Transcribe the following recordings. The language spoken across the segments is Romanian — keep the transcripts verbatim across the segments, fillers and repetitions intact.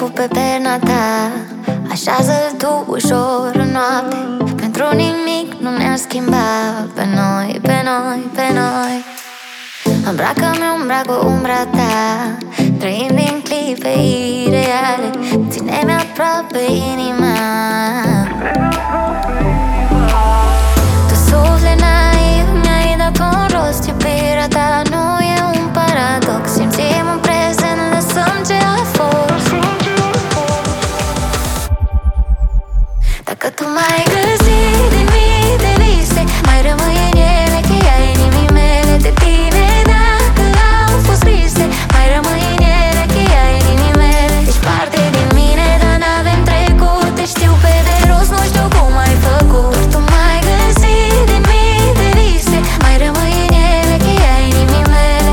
pe perna ta. Așează-l tu ușor în noapte. Pentru nimic nu ne-ar schimba pe noi, pe noi, pe noi. Îmbracă-mi umbra cu umbra ta. Trăim din clipe ireale. Ține-mi aproape inima. Tu suflet naiv, mi-ai dat un rost. Iubirea ta nu e un paradox. Simțim în prezent, lăsăm ce a fost. Dacă tu m-ai găsit din mii de vise, mai rămâi în ele cheia inimii mele. De tine dacă au fost scrise, mai rămâi în ele cheia inimii mele. Ești parte din mine, dar n-avem trecut. Te știu pe de rost, nu știu cum ai făcut. Doar tu m-ai găsit din mii de vise, mai rămâi în ele cheia inimii mele.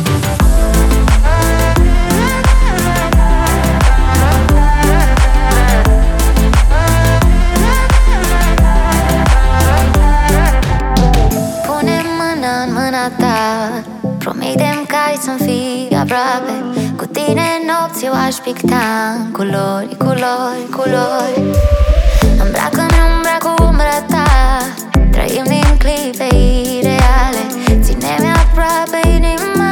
Pune mâna în mâna ta. Promitem că ai să-mi fii aproape. Cu tine nopți eu aș picta în culori, culori, culori. Îmbracă-mi umbra cu umbra ta. Trăim din clipe ireale. Ține-mi aproape inima.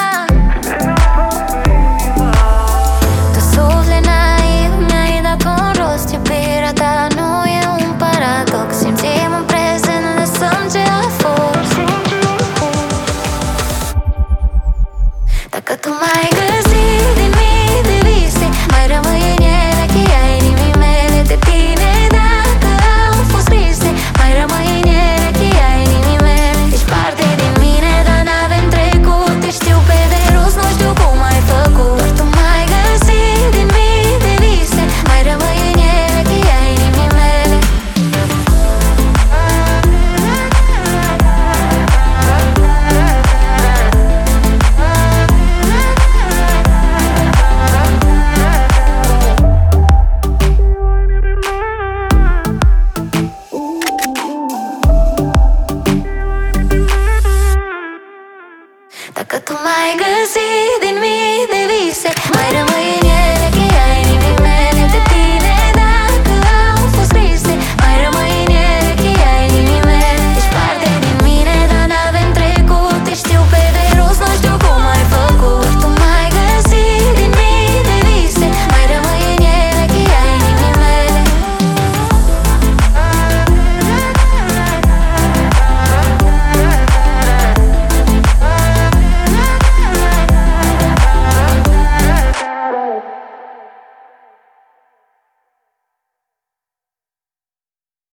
Tu suflet naiv, mi-ai dat un rost. Iubirea ta nu e un paradox. Simțim în prezent, lăsăm ce a fost. Dacă tu m-ai găsit din mii de vise, mai rămâi în ele cheia inimii mele. De tine dacă au fost scrise, mai rămâi în ele cheia inimii mele. Ești parte din mine, dar n-avem trecut. Te știu pe de rost, nu știu cum ai făcut. Doar tu m-ai găsit din mii de vise, mai rămâi în ele cheia inimii mele. Dacă tu m-ai găsit din mii de vise, mai rămâi în